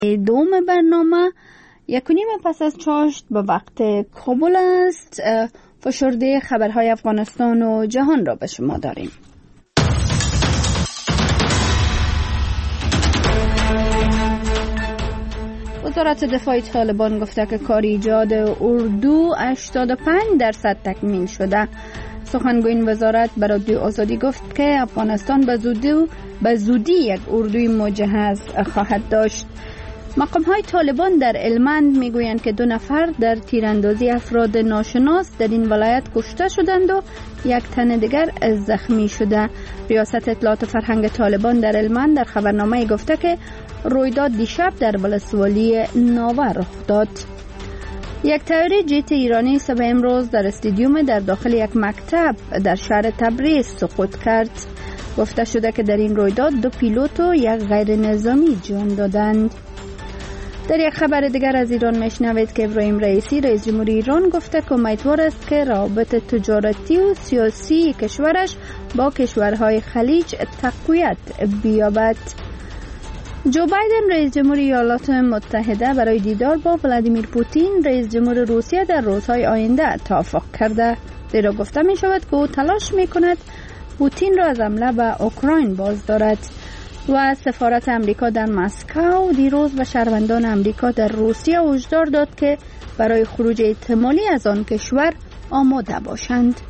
دوم برنامه 1:30 پس از چاشت به وقت کابل است. فشرده خبرهای افغانستان و جهان را به شما داریم. وزارت دفاع طالبان گفته که کار ایجاد اردو 85% تکمیل شده. سخنگوی این وزارت به رادیو آزادی گفت که افغانستان به زودی یک اردوی مجهز خواهد داشت. مقام‌های طالبان در هلمند میگویند که 2 نفر در تیراندازی افراد ناشناس در این ولایت کشته شدند و 1 تن دیگر زخمی شده. ریاست اطلاعات فرهنگ طالبان در هلمند در خبرنامه گفته که رویداد دیشب در ولسوالی ناوه رخ داد. یک طیاره جت ایرانی صبح امروز در استادیوم در داخل یک مکتب در شهر تبریز سقوط کرد. گفته شده که در این رویداد 2 پیلوت و 1 غیر نظامی جان دادند. در یک خبر دیگر از ایران میشنوید که ابراهیم رئیسی رئیس جمهوری ایران گفته که امیدوار است که روابط تجارتی و سیاسی کشورش با کشورهای خلیج تقویت بیابد. جو بایدن رئیس جمهوری ایالات متحده برای دیدار با ولادیمیر پوتین رئیس جمهور روسیه در روزهای آینده توافق کرده. زیرا گفته می شود که او تلاش می کند پوتین را از حمله به اوکراین باز دارد. و سفارت امریکا در مسکو دیروز به شهروندان امریکا در روسیه هشدار داد که برای خروج احتمالی از آن کشور آماده باشند.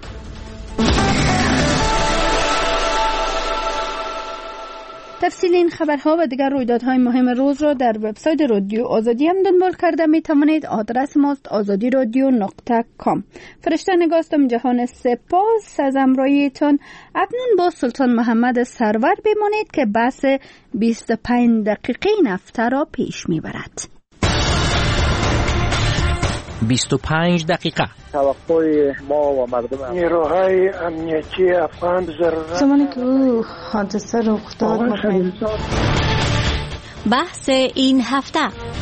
تفصیل این خبرها و دیگر رویدادهای مهم روز را در وبسایت رادیو آزادی هم دنبال کرده می توانید. آدرس ماست azadiradyo.com. فرشته نگاستم جهان سپاس از همراهیتان. اکنون با سلطان محمد سرور بمانید که بحث 25 دقیقه این هفته را پیش می برد. 25 دقیقه توقع ما و مردم نیروهای امنیتی افغان زمانی که او حادثه رخ داد بحث این هفته.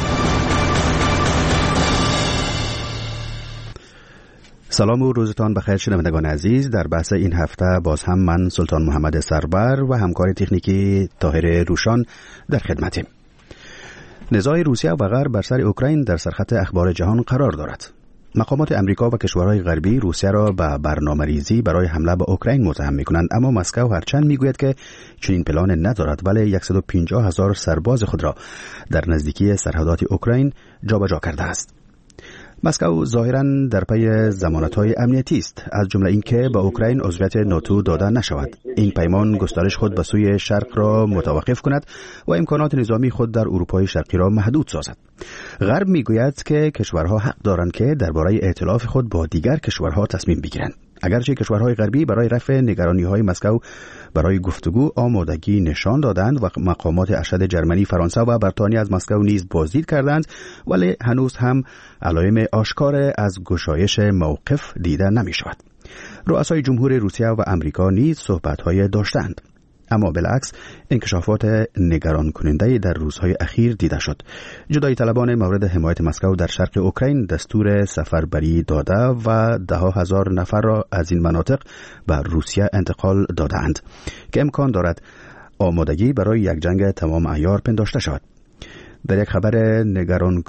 سلام و روزتان بخیر شنوندگان عزیز. در بحث این هفته باز هم من سلطان محمد سرور و همکار تکنیکی طاهر روشان در خدمتیم. نزاع روسیه و غرب بر سر اوکراین در سرخط اخبار جهان قرار دارد. مقامات امریکا و کشورهای غربی روسیه را به برنامه‌ریزی برای حمله به اوکراین متهم می‌کنند، اما مسکو هرچند می‌گوید که چنین پلان ندارد، ولی 150,000 سرباز خود را در نزدیکی سرحدات اوکراین جابجا کرده است. مسکو ظاهراً در پی ضمانت‌های امنیتی است، از جمله اینکه به اوکراین عضویت ناتو داده نشود. این پیمان گسترش خود به سوی شرق را متوقف کند و امکانات نظامی خود در اروپای شرقی را محدود سازد. غرب میگوید که کشورها حق دارند که درباره ائتلاف خود با دیگر کشورها تصمیم بگیرند. اگرچه کشورهای غربی برای رفع نگرانی‌های مسکو برای گفتگو آمادگی نشان دادند و مقامات ارشد جرمنی، فرانسه و بریتانیا از مسکو نیز بازدید کردند، ولی هنوز هم علائم آشکار از گشایش موقف دیده نمی‌شود. رؤسای جمهور روسیه و امریکا نیز صحبت‌های داشتند، اما بالعکس انکشافات نگران کننده در روزهای اخیر دیده شد. جدایی طلبان مورد حمایت مسکو در شرق اوکراین دستور سفربری داده و 10,000 نفر را از این مناطق به روسیه انتقال دادند که امکان دارد آمادگی برای یک جنگ تمام عیار پنداشته شود. در یک خبر نگران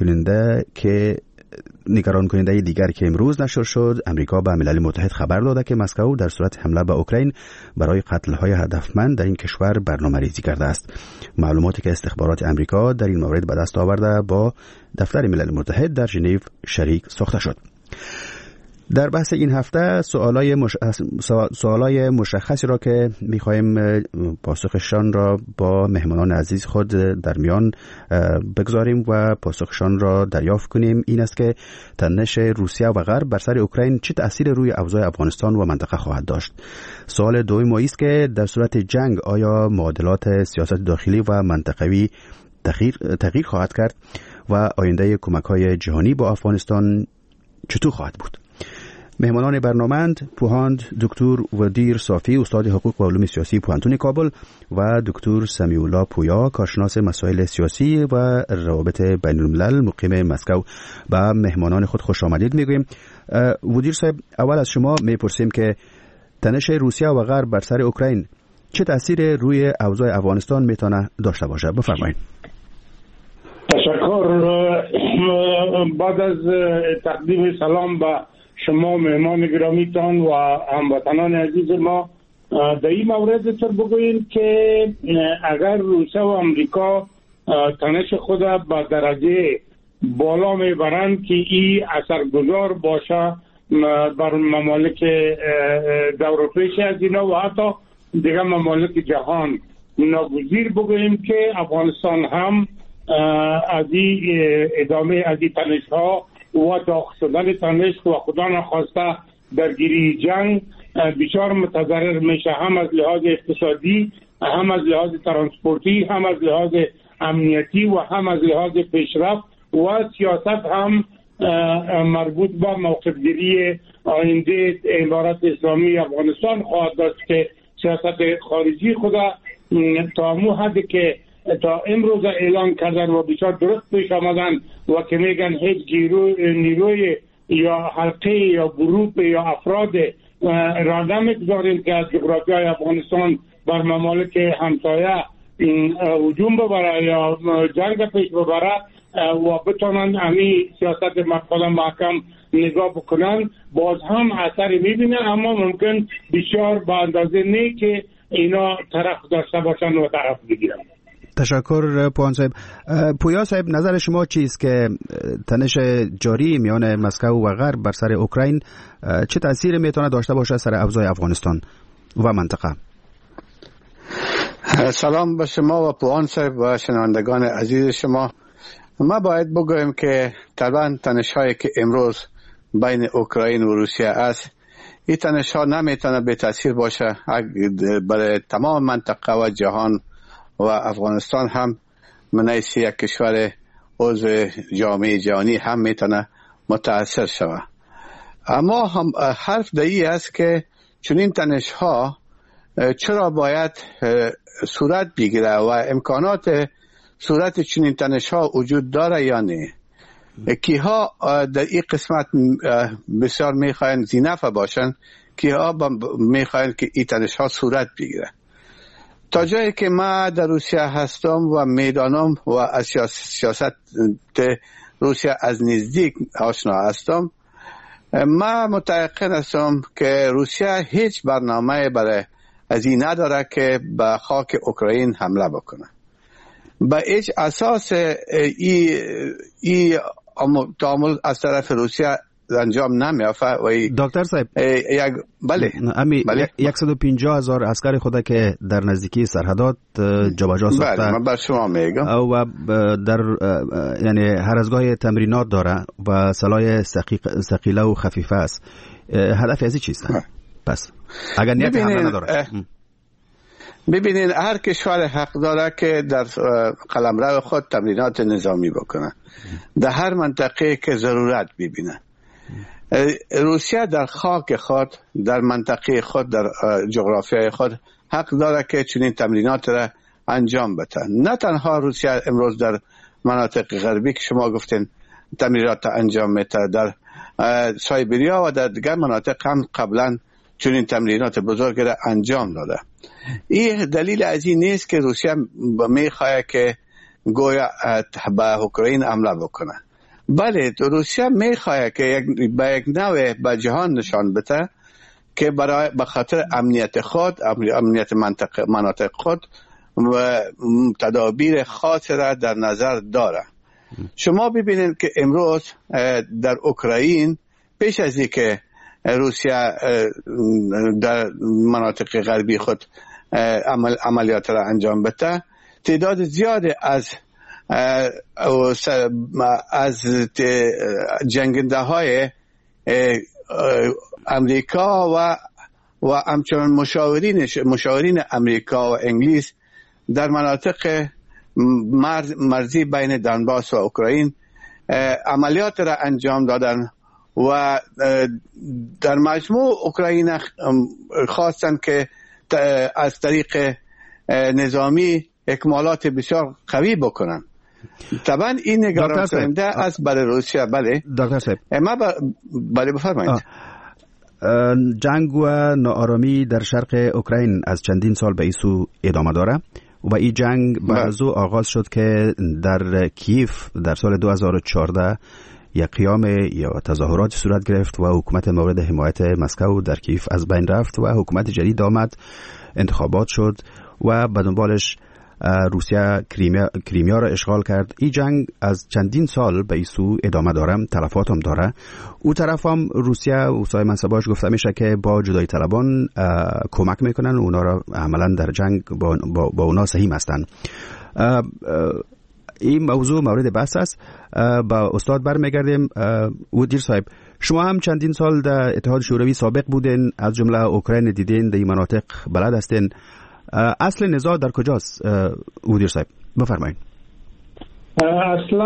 کننده دیگر که امروز نشر شد، امریکا به ملل متحد خبر داده که مسکو در صورت حمله به اوکراین برای قتل‌های هدفمند در این کشور برنامه‌ریزی کرده است. معلوماتی که استخبارات امریکا در این مورد به دست آورده با دفتر ملل متحد در ژنو شریک ساخته شد. در بحث این هفته سوالای مشخصی را که می‌خوایم پاسخشان را با مهمانان عزیز خود در میان بگذاریم و پاسخشان را دریافت کنیم این است که تنش روسیه و غرب بر سر اوکراین چه تأثیر روی اوضاع افغانستان و منطقه خواهد داشت. سوال دوم است که در صورت جنگ آیا معادلات سیاست داخلی و منطقوی تغییر خواهد کرد و آینده کمک‌های جهانی با افغانستان چطور خواهد بود؟ مهمانان برنامه‌اند پوهاند دکتر ودیر صافی، استاد حقوق و علوم سیاسی پوهنتون کابل، و دکتر سمیعالله پویا، کارشناس مسائل سیاسی و روابط بین الملل مقیم مسکو. به مهمانان خود خوش آمدید میگویم. ودیر صاحب، اول از شما میپرسیم که تنش روسیه و غرب بر سر اوکراین چه تأثیر روی اوضاع افغانستان میتونه داشته باشه؟ بفرمایید. تشکر. بعد از تقدیم سلام به شما مهمان گرامیتان و هموطنان عزیز ما، در این مورد تر بگوییم که اگر روسیه و امریکا تنش خود به درجه بالا میبرند که این اثرگذار باشه بر ممالک دوروپیش از اینا و حتی دیگر ممالک جهان، ناگزیر بگوییم که افغانستان هم از این ادامه از این تنش ها و داخل شدن تنش و خدا نخواسته درگیری جنگ بسیار متضرر میشه، هم از لحاظ اقتصادی، هم از لحاظ ترانسپورتی، هم از لحاظ امنیتی و هم از لحاظ پیشرفت و سیاست هم مربوط به موقف گیری آینده امارات اسلامی افغانستان خواهد داشت که سیاست خارجی خود تا مو حدی که تا امروز اعلان کردن و بسیار درست پیش آمدن و که میگن هیچ نیروی یا حلقه یا گروه یا افراد را نمیگذاریم که از جغرافیای افغانستان بر ممالک همسایه هجوم ببره یا جنگ پیش ببره و بتونن همین سیاست مقصد محکم نگاه بکنن، باز هم اثری میبینه، اما ممکن بسیار به اندازه نه که اینا طرف داشته باشن و طرف بگیرن. تشکر پویان صاحب. پویا صاحب، نظر شما چیست که تنش جاری میان مسکو و غرب بر سر اوکراین چه تأثیری میتونه داشته باشه سر اوضاع افغانستان و منطقه؟ سلام به شما و پویان صاحب و شنوندگان عزیز شما. ما باید بگویم که طبعا تنش هایی که امروز بین اوکراین و روسیه است، این تنش ها نمیتونه به تأثیر باشه برای تمام منطقه و جهان و افغانستان هم من حیث یک کشور عضو جامعه جهانی هم میتونه متاثر شود. اما هم حرف دایی است که چنین تنش ها چرا باید صورت بگیره و امکانات صورت چنین تنش ها وجود داره یا نه. کیها در این قسمت بسیار میخواین زینفه باشن، کیها میخواین که این تنش ها صورت بگیره. تا جایی که ما در روسیه هستم و میدانم و از سیاست روسیه از نزدیک آشنا هستم، ما متيقن هستم که روسیه هیچ برنامه برای از این نداره که به خاک اوکراین حمله بکنه. به هیچ اساس ای تعامل از طرف روسیه انجام نمیافته. و دکتر صاحب، بله 150,000 عسکر خود که در نزدیکی سرحدات جابجا ساخته، بله من بر شما میگم، و در یعنی هر از گاهی تمرینات داره و سلاح ثقیله و خفیفه است. هدف ازی چیست؟ پس اگر نیت حمله نداره، ببینین هر کشور حق داره که در قلمرو خود تمرینات نظامی بکنه در هر منطقه که ضرورت ببینه. روسیه در خاک خود، در منطقه خود، در جغرافیای خود حق داره که چنین تمرینات را انجام بده. نه تنها روسیه امروز در مناطق غربی که شما گفتین تمرینات انجام میده، در سایبریا و در دیگر مناطق هم قبلا چنین تمرینات بزرگ را انجام داده. این دلیل از این نیست که روسیه میخواه که گویا به اوکراین حمله بکنه. بله، روسیه میخواه که به یک نوع به جهان نشان بده که برای به خاطر امنیت خود، امنیت مناطق خود و تدابیر خاص را در نظر داره. شما ببینید که امروز در اوکراین پیش از اینکه روسیه در مناطق غربی خود عملیات را انجام بده، تعداد زیاد از جنگنده های امریکا و همچنان مشاورین امریکا و انگلیس در مناطق مرزی بین دنباس و اوکراین عملیات را انجام دادن و در مجموع اوکراین خواستن که از طریق نظامی اکمالات بسیار قوی بکنن. طبعا این نگران کننده است برای روسیه. بله دکتر صاحب، بله بفرمایید. جنگ و ناآرامی در شرق اوکراین از چندین سال به این سو ادامه داره و این جنگ بعد از او آغاز شد که در کیف در سال 2014 یک قیام یا تظاهرات صورت گرفت و حکومت مورد حمایت مسکو در کیف از بین رفت و حکومت جدید آمد، انتخابات شد و به دنبالش روسیه کریمیا را اشغال کرد. این جنگ از چندین سال به این سو ادامه داره، تلفات هم داره. او طرف هم روسیه و سای منصباش گفته میشه که با جدای طلبان کمک میکنن، اونا را عملا در جنگ با اونا سهیم هستن. این موضوع مورد بحث است. با استاد برمیگردیم. ودیر صاحب، شما هم چندین سال در اتحاد شوروی سابق بودین، از جمله اوکراین دیدین، در این مناطق بلد هستین. اصل نزاع در کجاست ودیر صاحب؟ بفرمایید. اصلا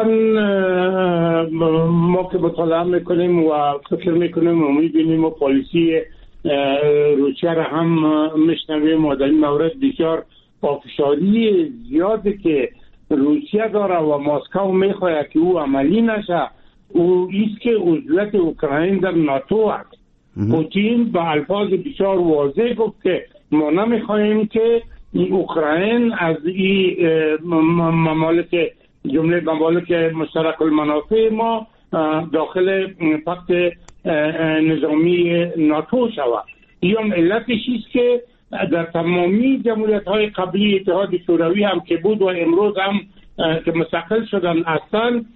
ما که مطالعه میکنیم و فکر میکنیم و میبینیم و پالیسی روسیه را هم میشنویم و در این مورد بسیار پافشاری زیاده که روسیه داره و مسکو میخواهد که او عملی نشه، او ایست که عضویت اوکراین در ناتو است. پوتین به الفاظ بسیار واضح گفت که ما نمیخواهیم که اوکراین از این ممالک جمله ممالک مشترک المنافع ما داخل پخت نظامی ناتو شود. این هم علتش است که در تمامی جمهوریت‌های قبلی اتحاد شوروی هم که بود و امروز هم که مستقل شدن هستند،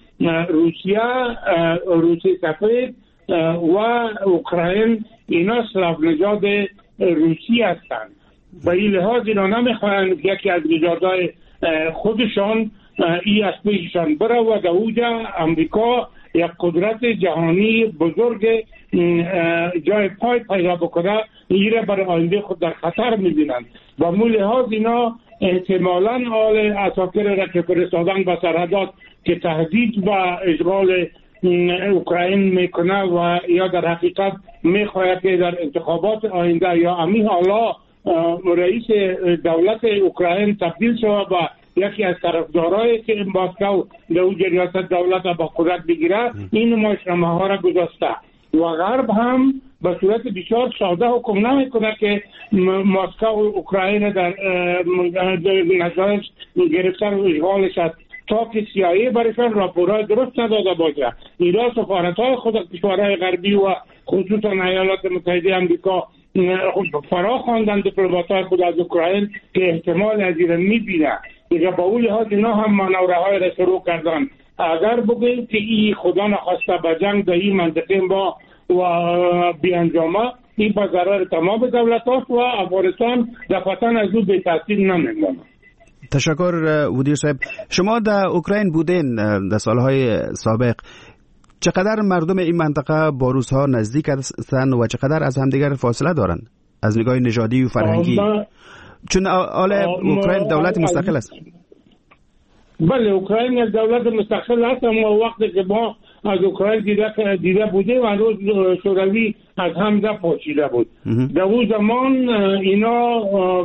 روسیه سفید و اوکراین اینا اسلاف نژاد روسی هستند. به این لحاظ اینا نمیخواهند یکی از نژادهای خودشان ای از پیششان بره و در اوجا امریکا یک قدرت جهانی بزرگ جای پای پیدا بکنه، ایره برای آینده خود در خطر میبینند. با مو لحاظ اینا احتمالاً آل اساکر را که فرستادن به سرحدات که تهدید به اشغال اوکراین میکنه و یا در حقیقت میخواهد که در انتخابات آینده یا امی حالا رئیس دولت اوکراین تبدیل شود و یکی از طرفدارایی که مسکو در اون ریاست دولت با قدرت بگیره، این نمایشنامه ها را گذاشته و غرب هم به صورت بسیار ساده حکم نمیکنه که مسکو اوکراین در نظرش گرفتن و اشغالش است تا که CIA برشان راپورهای درست نداده باشه. ایران سفارت‌های خود کشورهای غربی و خصوصا ایالات متحده آمریکا فرا خواندن دیپلمات‌های خود از اوکراین که احتمال از این میبینه. دیگه با اون لحاظ اینا هم مانورهای را شروع کردن. اگر بگیم که این خدا نخواسته به جنگ در این منطقه با و بیانجامه، این با ضرر تمام دولت‌ها و افغانستان دفعتاً از او به تاثیر نمیمونه. تشکر ودیر صاحب. شما در اوکراین بودین در سالهای سابق، چقدر مردم این منطقه با روس‌ها نزدیک هستند و چقدر از همدیگر فاصله دارند از نگاه نژادی و فرهنگی؟ چون اوکراین دولت مستقل است. بله، اوکراین دولت مستقل است، اما وقتی که ما از اوکراین دیده بودیم و روز شوروی از هم پاشیده بود. در اون زمان اینا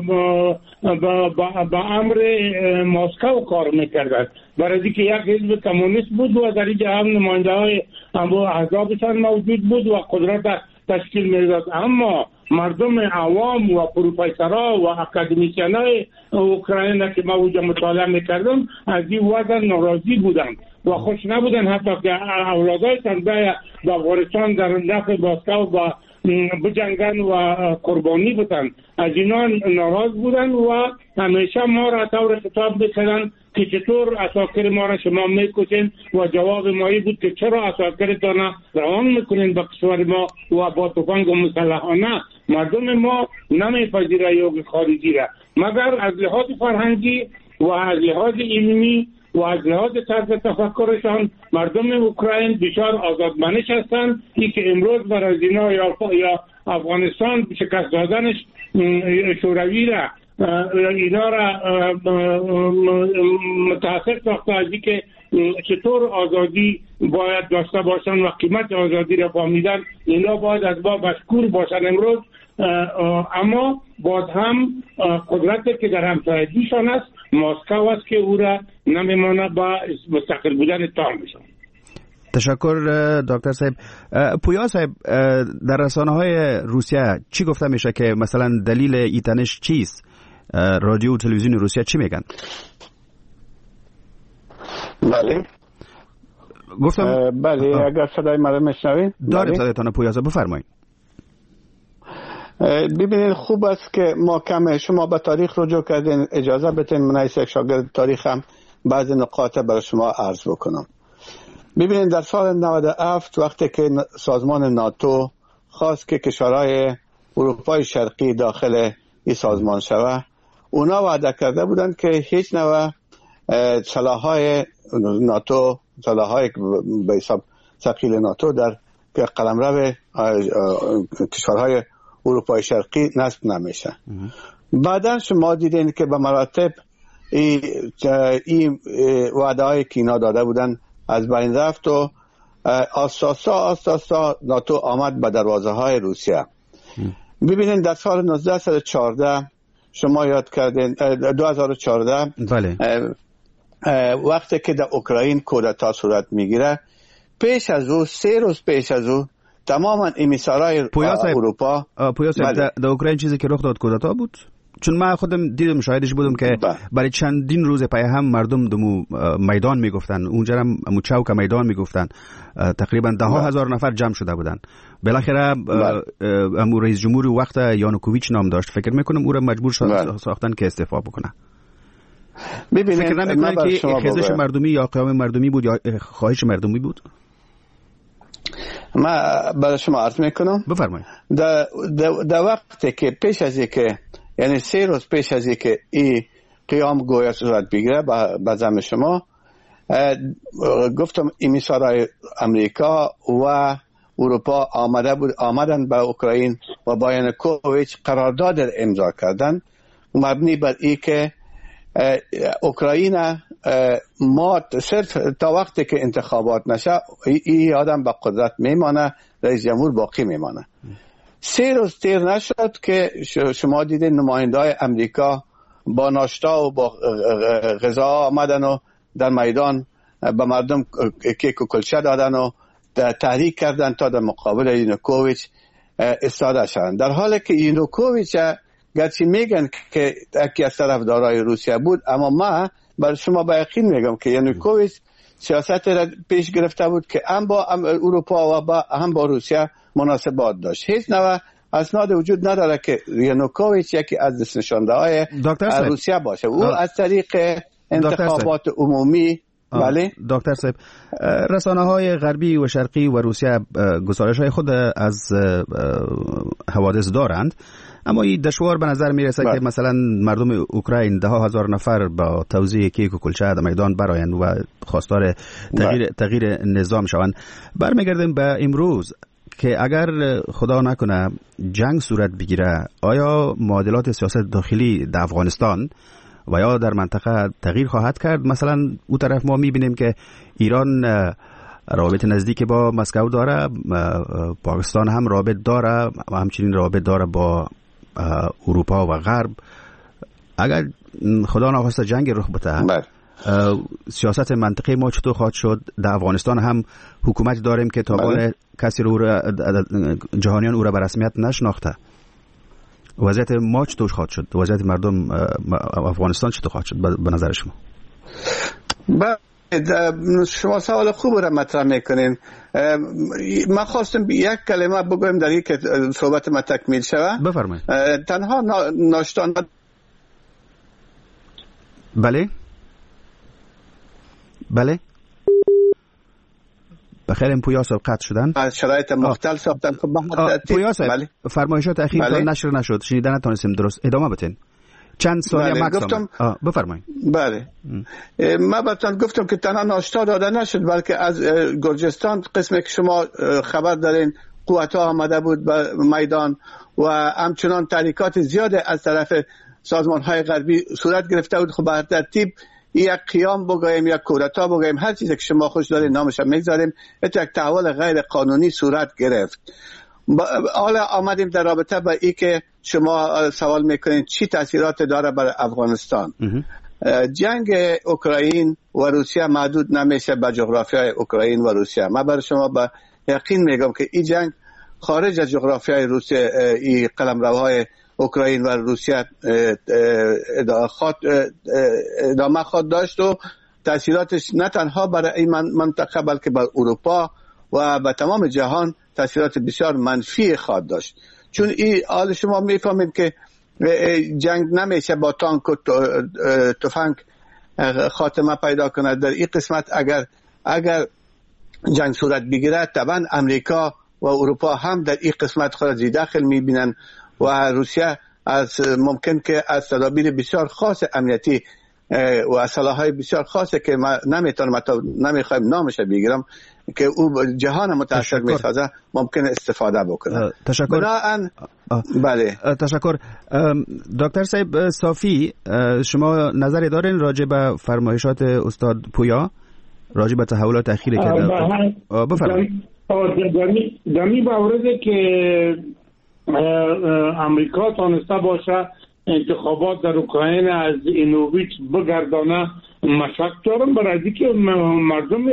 با امر مسکو کار میکردند، برای اینکه یک حزب کمونیست بود و در اینجا هم نماینده های احزابشان موجود بود و قدرت تشکیل میداد. اما مردم عوام و پروفسورها و اکادمیسیانای اوکراین که ما اونجا مطالعه میکردم از این وضع ناراضی بودند و خوش نبودن، حتی که اولادایشان به افغانستان در نفع مسکو با بجنگن و قربانی بودن. از اینا ناراض بودن و همیشه ما را طور خطاب میکردن که چطور اساکر ما را شما میکشین و جواب مایی بود که چرا اساکرتان روان میکنین به کشور ما و با تفنگ و مسلحانه. مردم ما نمیپذیره یوگ خارجی را، مگر از لحاظ فرهنگی و از لحاظ علمی و از لحاظ طرز تفکرشان مردم اوکراین بسیار آزادمنش هستند. این که امروز برای اینا یا افغانستان شکست دادنش شوروی را اینا را متاثر ساخته از که چطور آزادی باید داشته باشن و قیمت آزادی را فهمیدن. اینا باید از ما مشکور باشن امروز، اما باز هم قدرتی که در همسایگیشان است مسکو است که او را نمیمانه با مستقل بودن تام بشن. تشکر دکتر صاحب. پویا صاحب، در رسانه‌های روسیه چی گفته میشه که مثلا دلیل ایتنش چیست؟ رادیو و تلویزیون روسیه چی میگن؟ بله گفتم بله اگر صدای مرا میشنوید داریم صدایتان پویازه بفرمایید. ببینید خوب است که ما کم شما به تاریخ رجوع کردین، اجازه بدین من از یک شاگرد تاریخ هم بعضی نقاط برای شما عرض بکنم. ببینید در سال 97 وقتی که سازمان ناتو خواست که کشورهای اروپای شرقی داخل این سازمان شود، اونا وعده کرده بودند که هیچ نوع سلاح‌های ناتو، سلاح‌های به حساب ثقیل ناتو در قلمرو کشورهای اروپای شرقی نصب نمیشه. بعدا شما دیدین که به مراتب این وعده هایی که اینا داده بودن از بین رفت و آساسا ناتو آمد به دروازه های روسیه. ببینین در سال 1914 شما یاد کردین 2014 بله. وقتی که در اوکراین کودتا صورت میگیره، پیش از او 3 روز پیش از او تماما امیسارای اروپا در اوکراین چیزی که رخ داد کودتا بود، چون من خودم دیدم شاهدش بودم که برای چندین روز پای هم مردم دمو میدان میگفتن، اونجا هم چوک میدان میگفتن، تقریبا 10,000 نفر جمع شده بودن. بالاخره امو رئیس جمهور وقت یانوکوویچ نام داشت، فکر میکنم او را مجبور ساختن که استعفا بکنه. فکر نمیکنن که خیزش مردمی یا قیام مردمی بود یا خواهش مردمی بود؟ ما برای شما عرض میکنم. بفرمایید. در وقتی که پیش از اینکه یعنی 3 روز پیش از اینکه این قیام گویا صورت بگیره به زعم شما، گفتم امیسارای امریکا و اروپا آمدن به اوکراین و با یانوکوویچ قرارداد امضا کردن مبنی بر این که اوکراین ما صرف تا وقتی که انتخابات نشه این آدم به قدرت میمانه، رئیس جمهور باقی میمانه. 3 روز تیر نشد که شما دیدین نماینده‌های امریکا با ناشتا و با غذا آمدن و در میدان به مردم کیک و کلچه دادن و تحریک کردن تا در مقابل یانوکوویچ ایستاده شدن، در حالی که یانوکوویچ گرچه میگن که یکی از طرفدارای روسیه بود، اما ما برای شما به یقین میگم که یانوکوویچ سیاست را پیش گرفته بود که هم با اروپا و هم با روسیه مناسبات داشت. هیچ نوع اسناد وجود نداره که یانوکوویچ یکی از دست نشانده های روسیه باشه. او از طریق انتخابات عمومی بله. دکتر صاحب، رسانه های غربی و شرقی و روسیه گزارش های خود از حوادث دارند، اما این دشوار به نظر میرسه که مثلا مردم اوکراین 10,000 نفر با توزیع کیک و کلچه در میدان برآیند و خواستار تغییر نظام شوند. برمیگردیم به امروز که اگر خدا نکنه جنگ صورت بگیره، آیا معادلات سیاست داخلی در افغانستان و یا در منطقه تغییر خواهد کرد؟ مثلا اون طرف ما میبینیم که ایران رابط نزدیک با مسکو داره، پاکستان هم رابط داره و همچنین رابط داره با اروپا و غرب. اگر خدا نخواسته جنگ رخ بده، سیاست منطقه ما چطور خواهد شد؟ در افغانستان هم حکومت داریم که تا حال کسی رو جهانیان او را به رسمیت نشناخته. وضعیت ما چطور خواهد شد؟ وضعیت مردم افغانستان چطور خواهد شد به نظر شما؟ شما سوال خوب را مطرح میکنین. من خواستم یک کلمه بگویم در یک صحبت ما تکمیل شود. بفرمایید. تنها ناشتان بله بخیر. این پویا صاحب قطع شدن از شرایط مختلف ساختن که پویا صاحب فرمایشات اخیرتان نشر نشد، شنیدن نتونستیم درست. ادامه بدین. چند ثانیه مکسیم. بفرمایید. بله من براتون گفتم که تنها ناشتا داده نشد، بلکه از گرجستان قسمی که شما خبر دارین قوت‌ها آمده بود به میدان و همچنان تحریکات زیاد از طرف سازمان‌های غربی صورت گرفته بود. خب به ترتیب یک قیام بگویم، یک کودتا بگویم، هر چیزی که شما خوش دارین نامش میگذاریم، یک تحول غیر قانونی صورت گرفت. حالا آمدیم در رابطه با این که شما سوال میکنین چی تاثیرات داره بر افغانستان. جنگ اوکراین و روسیه محدود نمیشه به جغرافیای اوکراین و روسیه. من برای شما با یقین میگم که این جنگ خارج از جغرافیای روسیه، این قلمروهای اوکراین و روسیه ادامه خواهد داشت و تاثیراتش نه تنها برای این منطقه بلکه بر اروپا و به تمام جهان تاثیرات بسیار منفی خواهد داشت. چون این حال شما میفهمید که جنگ نمیشه با تانک و تفنگ خاتمه پیدا کند. در این قسمت اگر جنگ صورت بگیرد طبعا امریکا و اروپا هم در این قسمت خود داخل میبینن و روسیه ممکن که از تدابیر بسیار خاص امنیتی و اسلحه‌های بسیار خاصه که ما نمیخوایم نامش بگیرم که او جهان متاثر میسازه ممکن استفاده بکنه. تشکر. بله تشکر. دکتر صاحب صافی، شما نظری دارین راجع به فرمایشات استاد پویا راجع به تحولات اخیری که بفرمایید. در این مورد که امریکا تانسته باشه انتخابات در اوکراین از اینوویچ بگردانه مشک دارم، برای که مردم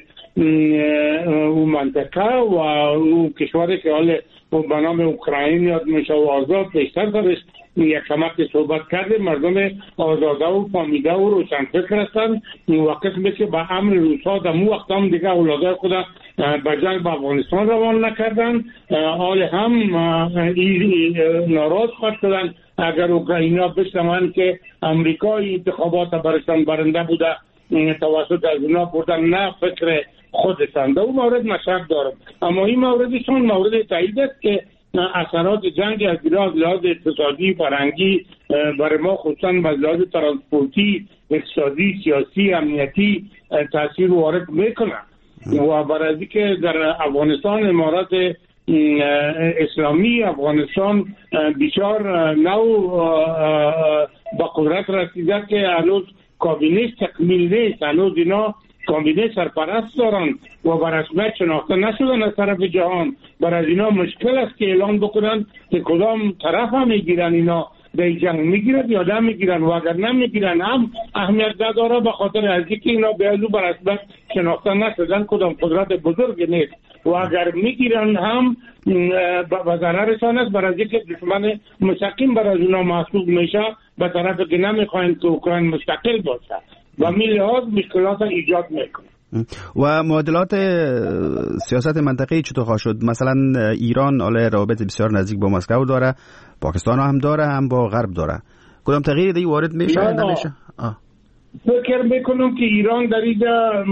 او منطقه و او کشوری که حال به نام اوکراین یاد میشه و آزاد بیشتر درش یک کمک صحبت کرده، مردم آزاده و فامیده و روشنفکر هستن. وقتی که به امر روسا در مو وقت هم دیگه اولادای خود به جنگ به افغانستان روان نکردن، حال هم ناراض خواهد شدن اگر اوکراینا بشنون که امریکا انتخابات برشان برنده بوده توسط از اونا بردن، نه فکر خودشان. در اون مورد مشک دارم. اما این موردشون مورد تایید است که اثرات جنگ از لحاظ اقتصادی فرهنگی برای ما خصوصا به لحاظ ترانسپورتی، اقتصادی، سیاسی، امنیتی تاثیر وارد میکنه و برای که در افغانستان امارات اسلامی افغانستان بسیار نو با قدرت رسیده که هنوز کابینه تکمیل نیست، هنوز اینا کابینه سرپرست دارن و به رسمیت شناخته نشدن از طرف جهان. برای اینا مشکل است که اعلان بکنن که کدام طرف هم میگیرن، اینا در جنگ میگیرن یا نمیگیرن و اگر نمیگیرن هم اهمیت نداره به خاطر از اینکه اینا به رسمیت شناخته نشدن کدام قدرت بزرگ نیست و اگر میگیرن هم به ضررشان است، برای اینکه دشمن مستقیم برای اونا محسوب میشه به طرف که نمیخواین که اوکراین مستقل باشه و می لحاظ مشکلات ایجاد میکنه. و معادلات سیاست منطقه‌ای چطور خواهد شد؟ مثلا ایران روابط بسیار نزدیک با مسکو داره، پاکستان هم داره، هم با غرب داره. کدام تغییری دیگه وارد میشه نمیشه؟ فکر میکنم که ایران در اینجا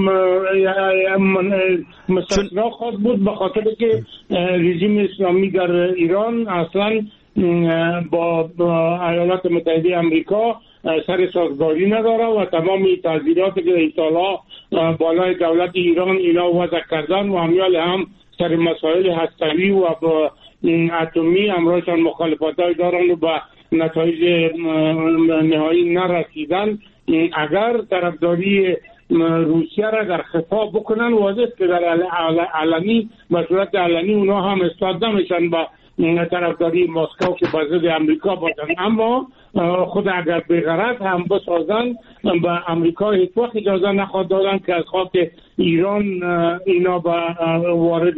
مستثنا خواهد بود به خاطر که رژیم اسلامی در ایران اصلا با ایالات متحده آمریکا سر سازگاری نداره و تمام تعذیراتی که ایتالا بالای دولت ایران اینا وضع کردن و همیال هم سر مسائل هسته‌ای و اتمی همراهشان مخالفتای دارن و به نتایج نهایی نرسیدن. اگر طرفداری روسیه را در خفا بکنن واضح که در علنی به صورت علنی اونا هم استاد نمیشن با طرفداری مسکو که با ضد امریکا باشن، اما خود اگر بغرض هم بسازن به امریکا هیچ وقت اجازه نخواهد دادن که از خاک ایران اینا وارد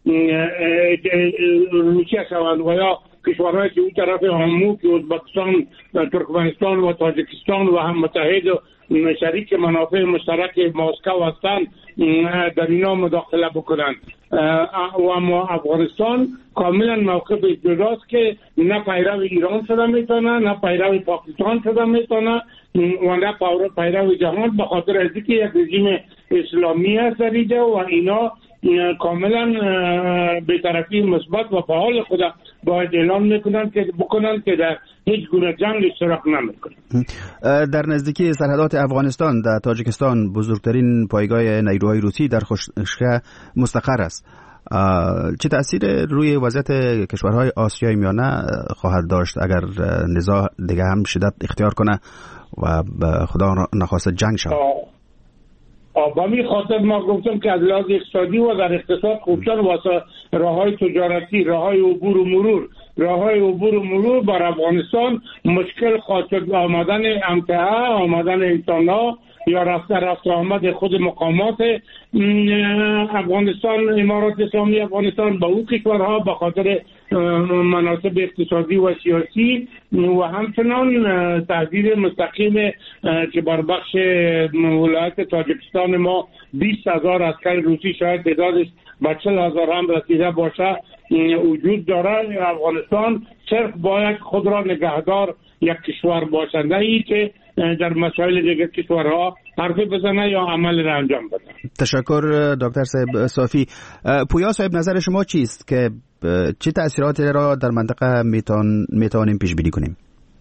روسیه شوند و یا کشورهایی که اون طرف همو که ازبکستان، ترکمنستان و تاجیکستان و هم متحد و شریک منافع مشترک مسکو هستند در اینا مداخله بکنند. و اما افغانستان کاملا موقف جداست که نه پیرو ایران شده میتونه، نه پیرو پاکستان شده میتونه و نه پیرو جهان، به خاطر از اینکه یک رژیم اسلامی هست در اینجا و اینا کاملا بی‌طرفی مثبت و فعال خود باید اعلام بکنن که در هیچ گونه جنگ اشتراک نمیکنن. در نزدیکی سرحدات افغانستان در تاجیکستان بزرگترین پایگاه نیروهای روسی در خشکه مستقر است. چه تأثیر روی وضعیت کشورهای آسیای میانه خواهد داشت اگر نزاع دیگه هم شدت اختیار کنه و خدا نخواسته جنگ شود؟ با می خاطر ما گفتم که از لحاظ اقتصادی و در اقتصاد خوبشان واسه راههای تجارتی، راههای عبور و مرور بر افغانستان مشکل خواهد شد. آمدن امتحه، آمدن انسان‌ها یا رفت آمد خود مقامات افغانستان، امارات اسلامی افغانستان با او کشورها به خاطر مناسب اقتصادی و سیاسی و همچنان تهدید مستقیم که بر بخش ولایت تاجیکستان ما 20,000 عسکر روسی شاید تعدادش به 40,000 هم رسیده باشه وجود داره. افغانستان صرف باید خود را نگهدار یک کشور باشنده ای که در مسائل دیگر کشورها حرفی بزنه یا عمل را انجام بده. تشکر دکتر صاحب صافی. پویا صاحب نظر شما چیست که چه تأثیراتی را در منطقه میتونیم پیش بینی کنیم؟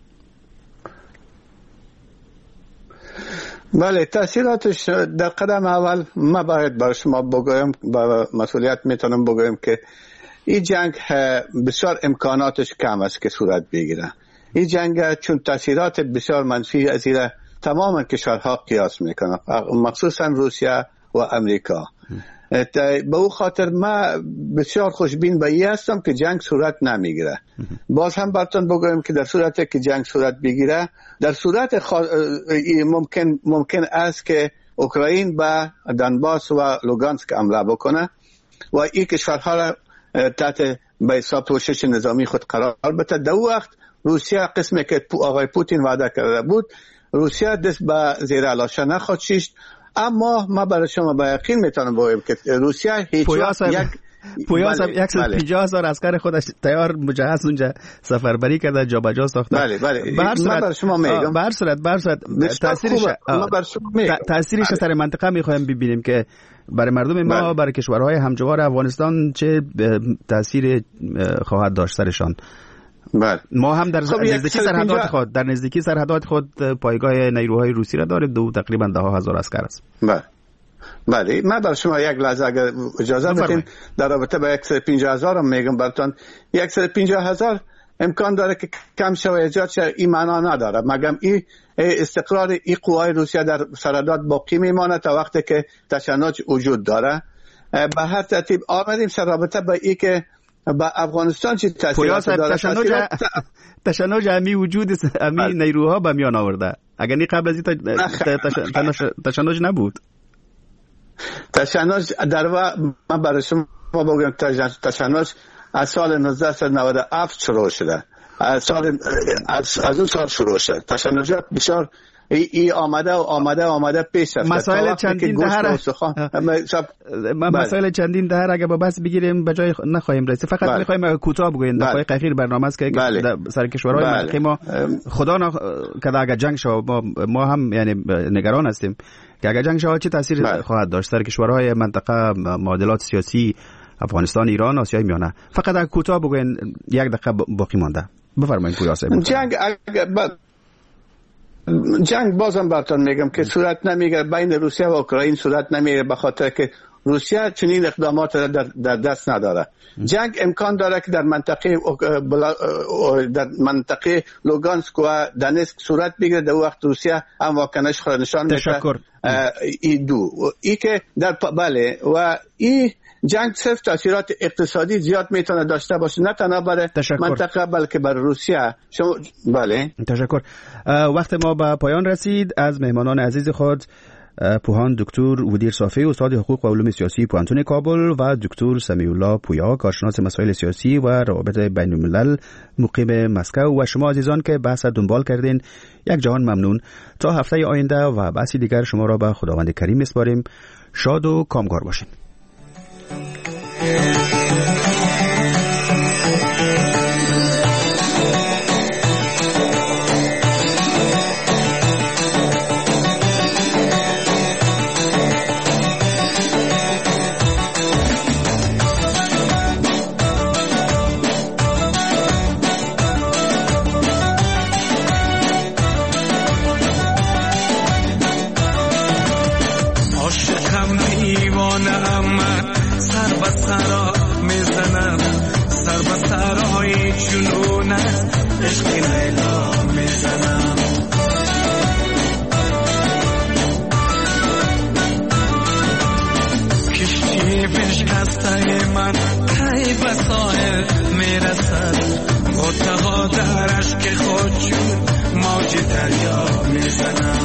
بله، تأثیراتش در قدم اول ما باید بر شما بگویم، با مسئولیت میتونم بگویم که این جنگ بسیار امکاناتش کم است که صورت بگیره. این جنگ چون تأثیرات بسیار منفی از این تمام کشورها قیاس میکنه، مخصوصا روسیه و امریکا. به او خاطر ما بسیار خوشبین به این هستم که جنگ صورت نمیگیره. باز هم براتون بگویم که در صورتی که جنگ صورت بگیره، در صورت ممکن است که اوکراین به دنباس و لوگانسک حمله بکنه و این کشورها را تحت به حساب پوشش نظامی خود قرار بده. در وقت روسیه قسمی که آقای پوتین وعده کرده بود، روسیه دست به زیر علاشه نخواهد شیشت. اما ما برای شما با یقین میتونم بگویم که روسیه هیچ وقت پویا صاحب 150,000 عسکر خودش تیار مجهز اونجا سفربری کرده، جابجا ساخته. بله ما برای شما میگم به هر صورت تاثیرش سر منطقه میخوایم ببینیم که برای مردم ما، برای کشورهای همجوار افغانستان چه تاثیر خواهد داشت سرشان. بله. ما هم در نزدیکی سرحدات خود پایگاه نیروهای روسی را داریم، تقریبا 10,000 عسکر است. بله من برای شما یک لحظه اگر اجازه بدین در رابطه با 150,000 هم میگم براتون. 150,000 امکان داره که کم شوه ایجاد شه، این معنا نداره، مگم این استقرار این قوای روسیه در سرحدات باقی میمانه تا وقتی که تشنج وجود داره. به هر ترتیب آمدیم سر رابطه با این که با افغانستان چی تاثیرات داره. تشنج همی وجود همی نیروها به میان آورده. اگر نی قبل از این تشنج نبود. تشنج در من برای شما بگم تشنج از سال 1997 شروع شده. از اون سال شروع شده. تشنجات بسیار ای آمده پیش رفته. مسائل چندین دهر اگه با بس بگیریم به جای نخواهیم رسید. فقط میخوایم کوتاه بگویم دقایق اخیر برنامه است که سر کشورهای منطقه ما خدا نکرده اگه جنگ شود ما هم یعنی نگران هستیم که اگه جنگ شود چه تاثیر خواهد داشت سر کشورهای منطقه، معادلات سیاسی افغانستان، ایران، آسیای میانه. فقط اگه کوتاه بگوین، یک دقیقه باقی مانده. بفرمایید پویا صاحب. جنگ بازم براتون میگم که صورت نمیگیره بین روسیه و اوکراین، صورت نمیگیره به خاطر که روسیه چنین اقدامات را در دست نداره. جنگ امکان داره که در منطقه لوگانسک و دنسک صورت بگیره. در وقت روسیه هم واکنش خود نشان میده. ای که در بله و این جنگ صرف تاثیرات اقتصادی زیاد میتونه داشته باشه، نه تنها برای منطقه بلکه برای روسیه. شما بله تشکر. وقت ما به پایان رسید. از مهمانان عزیز خود پوهان دکتر ودیر صافی، استاد حقوق و علوم سیاسی پوهنتون کابل، و دکتر سمیع الله پویا، کارشناس مسائل سیاسی و روابط بین الملل مقیم مسکو، و شما عزیزان که بحث دنبال کردین، یک جهان ممنون. تا هفته آینده و بحثی دیگر شما را به خداوند کریم میسپاریم. شاد و کامگار باشین. من ای به ساحل میرسد، متقا در عشق خود چون موج دریا میزنم.